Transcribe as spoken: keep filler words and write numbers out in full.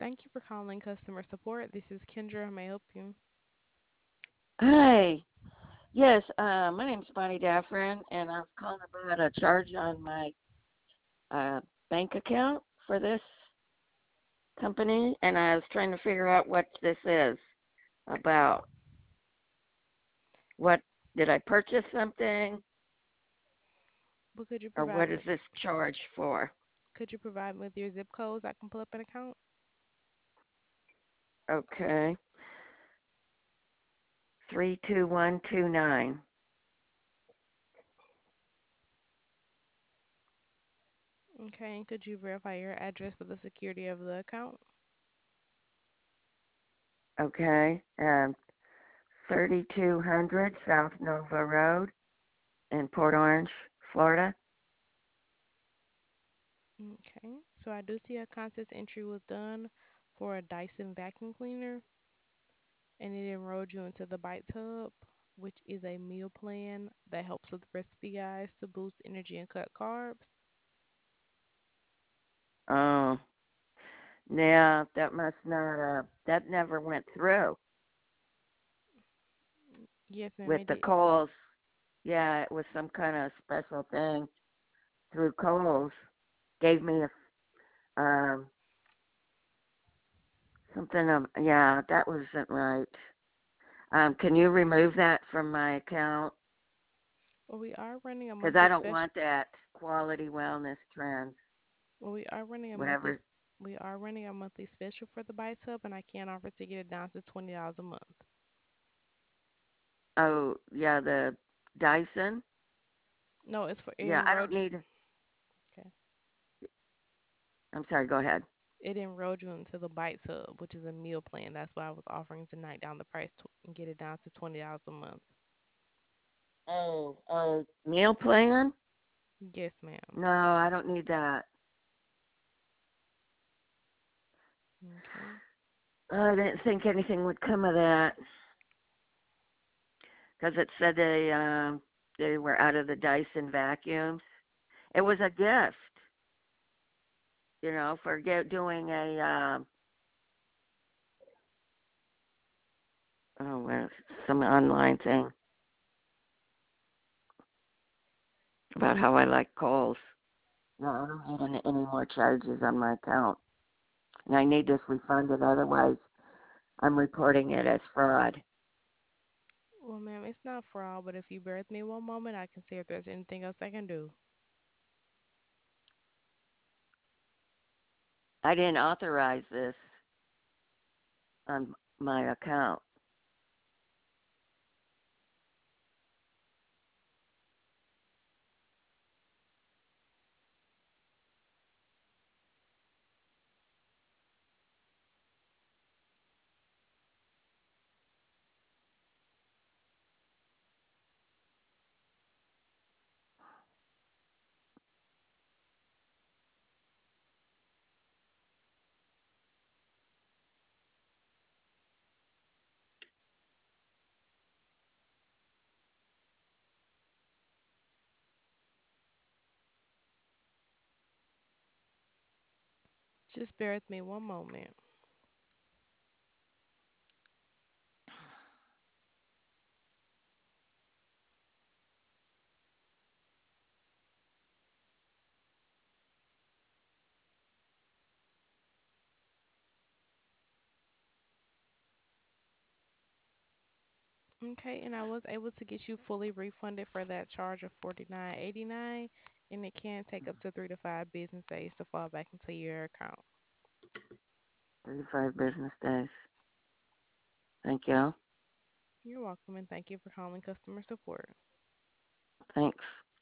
Thank you for calling customer support. This is Kendra. How may I help you? Hi. Yes, uh, my name's Bonnie Daffrin, and I was calling about a charge on my uh, bank account for this company, and I was trying to figure out what this is about. What did I purchase something, What could you or provide what me? is this charge for? Could you provide me with your zip codes? I can pull up an account. Okay, three two one two nine. Okay, and could you verify your address for the security of the account? Okay, um, thirty two hundred South Nova Road in Port Orange, Florida. Okay, so I do see a contest entry was done for a Dyson vacuum cleaner, and it enrolled you into the Bite Tub, which is a meal plan that helps with recipe guides to boost energy and cut carbs. Oh, yeah, that must not. Uh, that never went through Yes, ma'am, with it the did. Kohl's. Yeah, it was some kind of special thing through Kohl's. Gave me a um something. Um, yeah, that wasn't right. Um, can you remove that from my account? Well, we are running a Because monthly I don't special. want that quality wellness trend. Well, we are running a monthly Whatever. s- we are running a monthly special for the Bite Tub, and I can offer to get it down to twenty dollars a month. Oh, yeah, the Dyson. No, it's for it Yeah, I don't enrolled. need. Okay, I'm sorry. Go ahead. it enrolled you into the Bite Tub, which is a meal plan. That's why I was offering to knock down the price to, and get it down to twenty dollars a month. Oh, oh, meal plan? Yes, ma'am. No, I don't need that. Okay. I didn't think anything would come of that because it said they um they were out of the Dyson vacuums. It was a gift, you know, for get, doing a um oh well, some online thing about how I like Kohl's. No, I don't need any, any more charges on my account, and I need this refunded. Otherwise, I'm reporting it as fraud. Well, ma'am, it's not fraud, but if you bear with me one moment, I can see if there's anything else I can do. I didn't authorize this on my account. Just bear with me one moment. Okay, and I was able to get you fully refunded for that charge of forty-nine eighty-nine, and it can take up to three to five business days to fall back into your account. thirty-five business days. Thank you. You're welcome, and thank you for calling customer support. Thanks.